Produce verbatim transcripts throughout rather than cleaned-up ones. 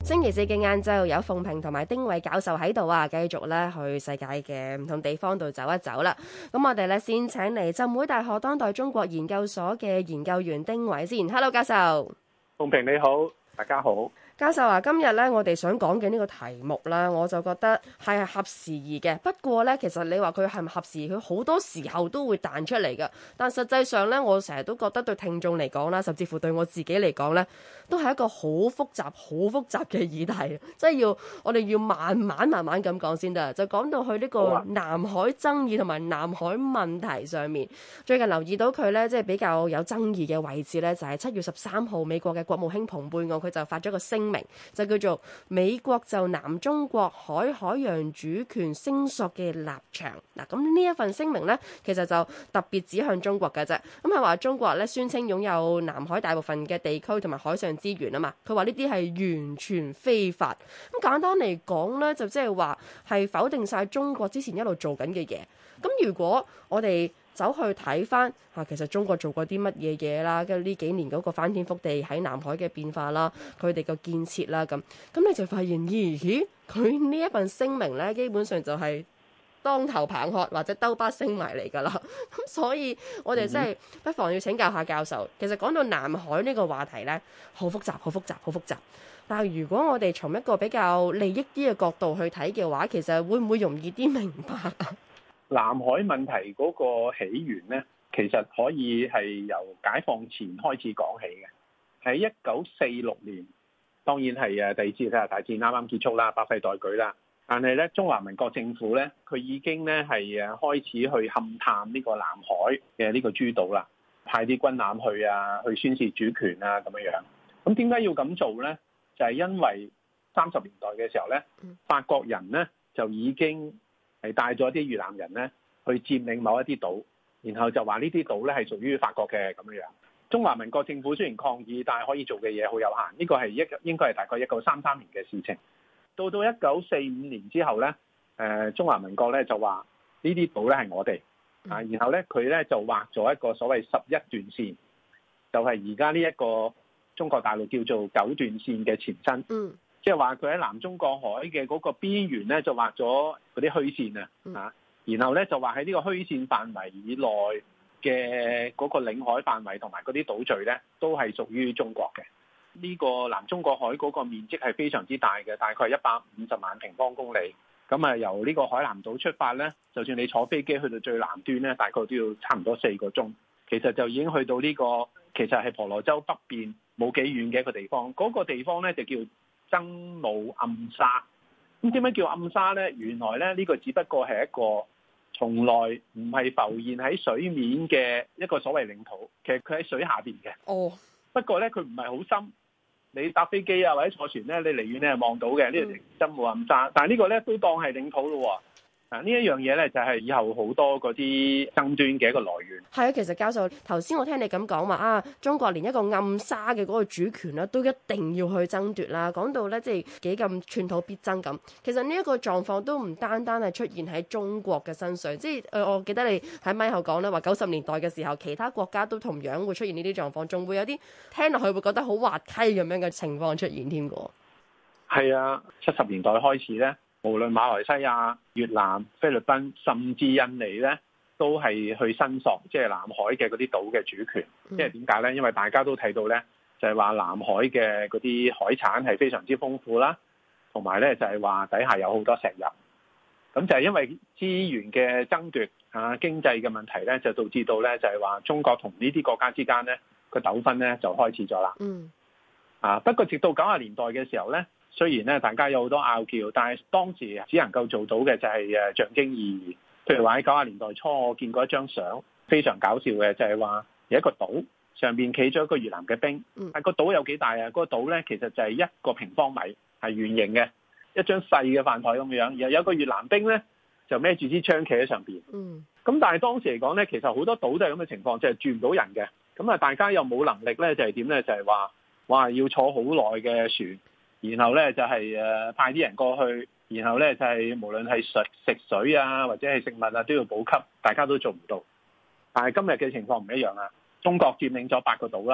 星期四嘅晏晝有鳳萍同埋丁偉教授喺度啊，繼續咧去世界嘅唔同地方度走一走啦。咁我哋咧先請嚟浸會大學當代中國研究所嘅研究員丁偉先。Hello， 教授。 鳳萍你好，大家好。 教授啊，今日咧我哋想講嘅呢個題目啦，我就覺得係合時宜嘅。不過咧，其實你話佢係唔合時宜，佢好多時候都會彈出嚟㗎。但實際上咧，我成日都覺得對聽眾嚟講啦，甚至乎對我自己嚟講咧，都係一個好複雜、好複雜嘅議題。即係要我哋要慢慢慢慢咁講先得。就講到去呢個南海爭議同埋南海問題上面，最近留意到佢咧，即係比較有爭議嘅位置咧，就係七月十三號美國嘅國務卿蓬佩奧佢就發咗個聲明，就叫做美國就南中國海海洋主權聲索嘅立場。嗱，咁呢一份聲明呢，其實就特別指向中國嘅啫。咁係話中國咧宣稱擁有南海大部分嘅地區同埋海上資源啊嘛。佢話呢啲係完全非法。咁簡單嚟講呢，就即係話係否定晒中國之前一路做緊嘅嘢。咁如果我哋走去睇翻嚇，其實中國做過啲乜嘢嘢啦？跟住呢幾年嗰個翻天覆地喺南海嘅變化啦，佢哋嘅建設啦，咁咁你就發現，咦咦，佢呢一份聲明咧，基本上就係當頭棒喝或者兜巴星埋嚟㗎啦。咁所以我哋真係不妨要請教下教授。其實講到南海呢個話題咧，好複雜，好複雜，好複雜。但係如果我哋從一個比較利益啲嘅角度去睇嘅話，其實會唔會容易啲明白啊？ 南海問題嗰個起源呢，其實可以係由解放前開始講起嘅。喺一九四六年，當然係誒第二次世界大戰啱啱結束啦，百廢待舉啦。但係咧，中華民國政府咧，佢已經咧係誒開始去勘探呢個南海嘅呢個諸島啦，派啲軍艦去啊，去宣示主權啊咁樣樣。咁點解要咁做咧？就係因為三十年代嘅時候咧，法國人咧就已經係帶咗啲越南人咧去佔領某一啲島，然後就話呢啲島咧係屬於法國嘅咁樣樣。中華民國政府雖然抗議，但係可以做嘅嘢好有限。呢個係一應該係大概一九三三年嘅事情。到到一九四五年之後咧，誒中華民國咧就話呢啲島咧係我哋啊，然後咧佢咧就畫咗一個所謂十一段線，就係而家呢一個中國大陸叫做九段線嘅前身。嗯。即係話佢喺南中國海嘅嗰個邊緣咧，就畫咗嗰啲虛線啊，啊，然後咧就話喺呢個虛線範圍以內嘅嗰個領海範圍同埋嗰啲島嶼咧，都係屬於中國嘅。呢個南中國海嗰個面積係非常之大嘅，大概係一百五十萬平方公里。咁啊，由呢個海南島出發咧，就算你坐飛機去到最南端咧，大概都要差唔多四個鐘。其實就已經去到呢個其實係婆羅洲北邊冇幾遠嘅一個地方。嗰個地方咧就叫曾母暗沙。咁點解叫暗沙呢？原來咧呢個只不過係一個從來唔係浮現喺水面嘅一個所謂領土，其實佢喺水下邊嘅。哦。不過咧佢唔係好深，你搭飛機啊或者坐船咧，你離遠你係望到嘅呢條曾母暗沙。但係呢個咧都當係領土咯。嗱，呢一樣嘢咧就係以後好多嗰啲爭端嘅一個來源。 係啊，其實教授頭先我聽你咁講話啊，中國連一個暗沙嘅嗰個主權咧都一定要去爭奪啦。講到咧即係幾咁寸土必爭咁。其實呢一個狀況都唔單單係出現喺中國嘅身上，即係誒，我記得你喺咪後講咧話九十年代嘅時候，其他國家都同樣會出現呢啲狀況，仲會有啲聽落去會覺得好滑稽咁樣嘅情況出現添㗎。 係啊，七十年代開始咧。無論馬來西亞、越南、菲律賓，甚至印尼咧，都係去申索即係南海嘅嗰啲島嘅主權。即係點解咧？因為大家都睇到咧，就係話南海嘅嗰啲海產係非常之豐富啦，同埋咧就係話底下有好多石油。咁就係因為資源嘅爭奪啊，經濟嘅問題咧，就導致到咧就係話中國同呢啲國家之間咧個糾紛咧就開始咗啦。嗯。啊，不過直到九十年代嘅時候咧。雖然咧，大家有好多拗撬，但係當時只能夠做到嘅就係誒象徵意義。譬如話喺九十年代初，我見過一張相，非常搞笑嘅，就係話有一個島上邊企咗一個越南嘅兵。但個島有幾大啊？個島咧其實就係一個平方米，係圓形嘅，一張細嘅飯台咁樣。然後有一個越南兵咧就孭住支槍企喺上邊。嗯。咁但係當時嚟講咧，其實好多島都係咁嘅情況，就係住唔到人嘅。咁啊，大家又冇能力咧，就係點咧？就係話哇，要坐好耐嘅船。然後咧就係誒派啲人過去，然後咧就係無論係食食水啊或者係食物啊都要補給，大家都做唔到。但係今日嘅情況唔一樣啊！中國佔領咗八個島啦，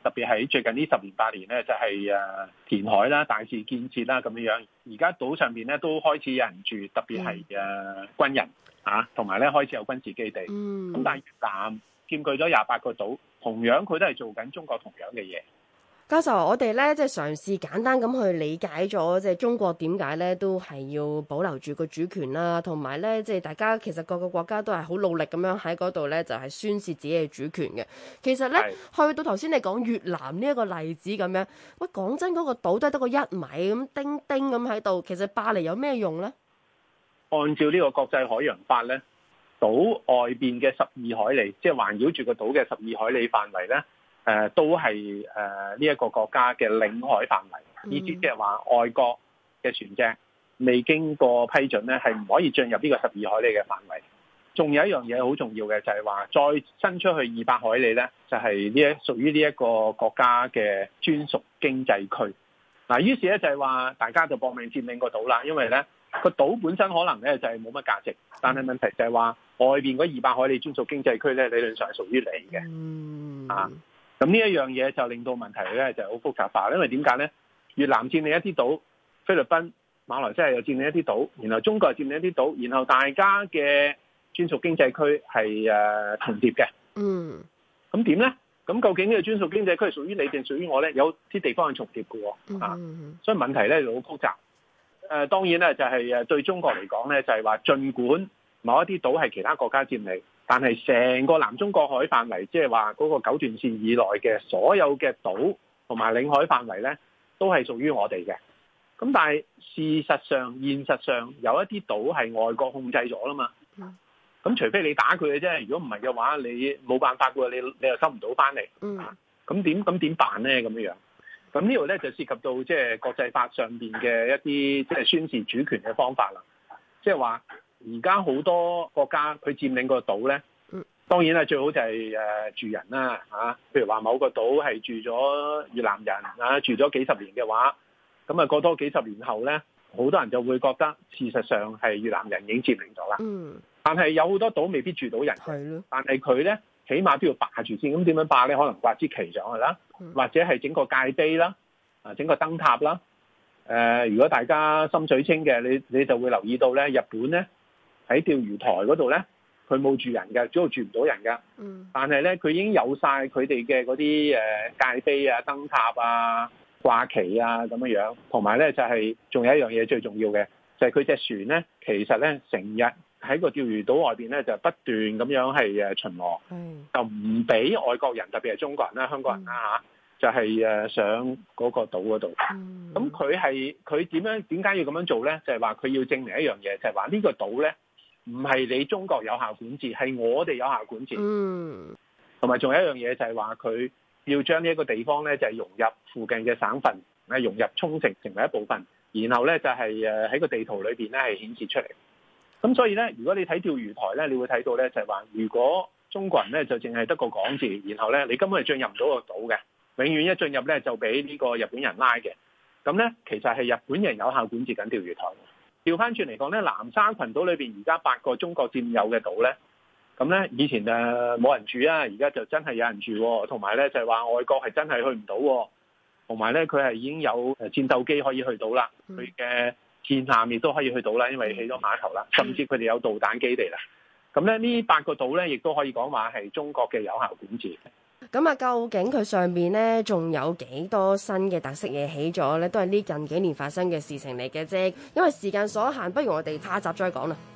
特別喺最近呢十年八年咧，就係、是、誒填海啦、大肆建設啦咁樣樣。而家島上邊咧都開始有人住，特別係誒軍人啊，同埋咧開始有軍事基地。咁、嗯、但係越南佔據咗廿八個島，同樣佢都係做緊中國同樣嘅嘢。 教授，我哋咧即係嘗試簡單咁去理解咗，即係中國點解咧都係要保留住個主權啦，同埋咧即係大家其實各個國家都係好努力咁樣喺嗰度咧就係宣示自己嘅主權嘅。其實咧去到頭先你講越南呢一個例子咁樣，喂講真嗰個島都係得個一米咁丁丁咁喺度，其實霸嚟有咩用咧？ 按照呢個國際海洋法咧，島外邊嘅十二海里，即係環繞住個島嘅十二海里範圍咧。誒、呃、都係誒呢一個國家嘅領海範圍，意思即係話外國嘅船隻未經過批准咧，係唔可以進入呢個十二海里嘅範圍。仲有一樣嘢好重要嘅就係話，再伸出去二百海里咧，就係呢一屬於呢一個國家嘅專屬經濟區。嗱，於是咧就係話大家就搏命佔領個島啦，因為咧個島本身可能咧就係冇乜價值，但係問題就係話外邊嗰二百海里專屬經濟區咧理論上係屬於你嘅，嗯啊。咁呢一樣嘢就令到問題咧就好複雜化，因為點解咧？越南佔領一啲島，菲律賓、馬來西亞又佔領一啲島，然後中國又佔領一啲島，然後大家嘅專屬經濟區係誒重疊嘅。嗯。咁點咧？咁究竟呢個專屬經濟區係屬於你定屬於我咧？有啲地方係重疊嘅喎。嗯。啊，所以問題咧就好複雜。誒、呃、當然咧就係誒對中國嚟講咧就係話，儘管某一啲島係其他國家佔領，但係成個南中國海範圍，即係話嗰個九段線以內嘅所有嘅島同埋領海範圍咧，都係屬於我哋嘅。咁但係事實上、現實上有一啲島係外國控制咗啦嘛。咁除非你打佢嘅啫，如果唔係嘅話，你冇辦法嘅，你你又收唔到翻嚟。咁點咁點辦咧？咁樣樣。咁呢度咧就涉及到即係國際法上邊嘅一啲即係宣示主權嘅方法啦。即係話。而家好多國家佢佔領個島咧，當然啦，最好就係誒住人啦嚇。譬如話某個島係住咗越南人啊，住咗幾十年嘅話，咁啊過多幾十年後咧，好多人就會覺得事實上係越南人已經佔領咗啦。嗯。但係有好多島未必住到人，係咯。但係佢咧，起碼都要霸住先。咁點樣霸咧？可能掛支旗上去啦，或者係整個界碑啦，啊整個燈塔啦。誒、呃，如果大家心水清嘅，你你就會留意到咧，日本咧。喺釣魚台嗰度咧，佢冇住人嘅，主要住唔到人㗎。嗯。但係咧，佢已經有晒佢哋嘅嗰啲誒界碑啊、燈塔啊、掛旗啊咁樣樣，同埋咧就係、是、仲有一樣嘢最重要嘅，就係佢隻船咧，其實咧成日喺個釣魚島外邊咧就不斷咁樣係誒巡邏，嗯、就唔俾外國人，特別係中國人啦、香港人啦嚇、嗯，就係、是、誒上嗰個島嗰度。咁佢係佢點樣點解要咁樣做咧？就係話佢要證明一樣嘢，就係話呢個島咧。唔係你中國有效管治，係我哋有效管治。嗯，同埋仲有一樣嘢就係話佢要將呢一個地方咧，就係融入附近嘅省份，誒融入沖繩成為一部分，然後咧就係誒喺個地圖裏邊咧係顯示出嚟。咁所以咧，如果你睇釣魚台咧，你會睇到咧就係話，如果中國人咧就淨係得個講字，然後咧你根本係進入唔到個島嘅，永遠一進入咧就俾呢個日本人拉嘅。咁咧其實係日本人有效管治緊釣魚台。調翻轉嚟講咧，南沙群島裏邊而家八個中國佔有嘅島咧，咁咧以前誒冇人住啊，而家就真係有人住，同埋咧就係話外國係真係去唔到，同埋咧佢係已經有誒戰鬥機可以去到啦，佢嘅戰艦亦都可以去到啦，因為起咗碼頭啦，甚至佢哋有導彈基地啦。咁咧呢八個島咧，亦都可以講話係中國嘅有效管治。 咁啊，究竟佢上邊咧仲有幾多新嘅特色嘢起咗咧？都係呢近幾年發生嘅事情嚟嘅啫。因為時間所限，不如我哋下集再講啦。